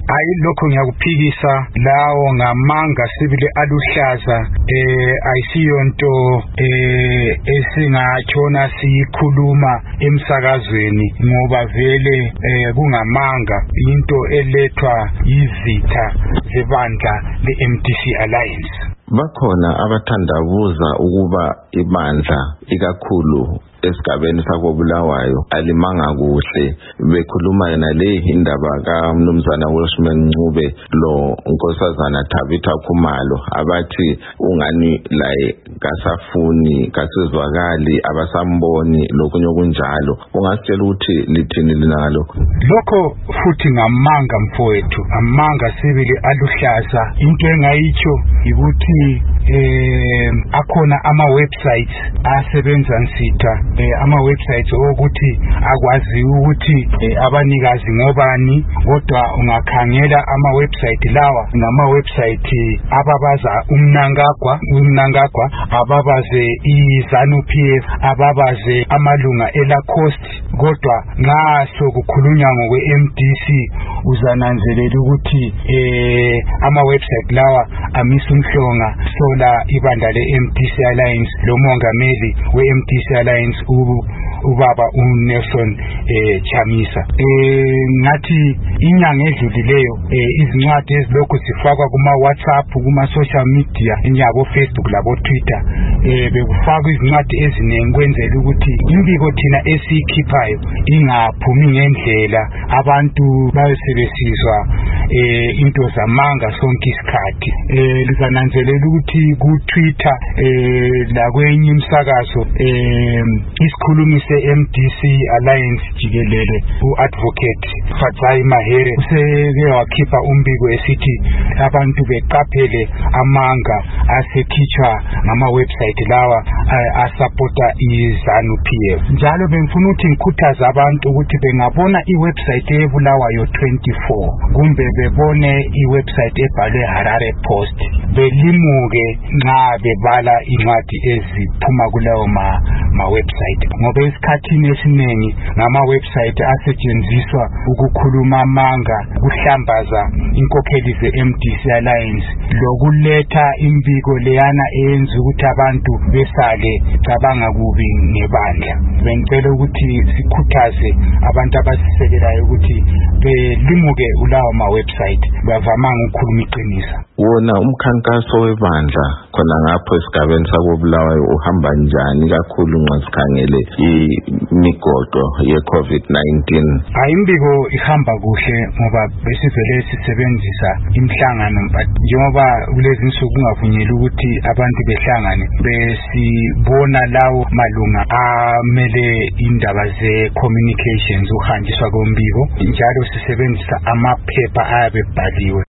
Ayilokho ngiyakuphikisa lawo ngamanga sibili aluhlaza ayisiyonto esingatshona sikhuluma emsakazweni ngoba vele kungamanga into elethwa yizitha zebandla leMDC Alliance. Bakhona abathandabuza ukuba ibandla ikakhulu esigabeni sakobulawayo alimanga kuhle bekhuluma yena le indaba kaMnumzana Welshman Ncube lo Nkosazana Tabitha Khumalo abathi ungani la kasafuni kasizwakali abasamboni lokunye okunjalo ungasitshela ukuthi lithini linalo lokho futhi ngamanga mfowethu amanga sibili aluhlaza into engayitsho ukuthi akhona ama websites asebenza nsitha ama websites ukuthi akwazi ukuthi abanikazi ngobani kodwa ungakhangela ama website lawa ngama website ababaza umnangagwa ababaze iZanu PF ababaze amalunga elacost kodwa ngaso kukhulunywa ngokwe MDC uzananzelela ukuthi ama website lawa amisunhlonga sola ibandla leMDC Alliance lo mongameli weMDC Alliance ubaba uNelson Chamisa ngathi inyanga edlulileyo izincwadi ezilokho zifakwa kuma WhatsApp kuma social media njengabo Facebook labo Twitter bekufakwa izincwadi eziningi kwenzela ukuthi imbiko thina esikhiphayo ingaphumi ngendlela abantu bayosebenziswa into zamanga sonke isikhathi lizananzelela ukuthi ku Twitter la kwenye umsakazo isikhulumi seMDC Alliance jikelele uadvocate Fatsai Mahere useke wakhipha umbiko esithi abantu beqaphele amanga asekhitshwa ngama website lawa asupporta iZanu PF njalo bengifuna ukuthi ngikhuthaza abantu ukuthi bengabona iwebsite ebulawayo 24 kumbe bebone iwebsite ebhalwe Harare Post belimuke nxa bebala incwadi eziphuma kulawo ma website ngoba esikhathini esiningi ngama website asetshenziswa ukukhuluma amanga kuhlambaza inkokheli zeMDC Alliance lokuletha imbiko leyana eyenza ukuthi abantu besale cabanga kubi ngebandla bengicela ukuthi sikhuthaze abantu abasisekelayo ukuthi belimuke ulawo ma website bavamanga ukukhuluma iqiniso wona umkhankaso webandla khona ngapho esigabeni sakobulawayo uhamba njani kakhulu nxa sikhangele imigodo ye-COVID-19 imbiko ihamba kuhle ngoba besivele sisebenzisa imhlangano njengoba kulezi nsuku kungavunyelwa ukuthi abantu behlangane besibona lawo malunga amele indaba ze-communications uhanjiswa kombiko njalo sisebenzisa amaphepha ayabebhaliwe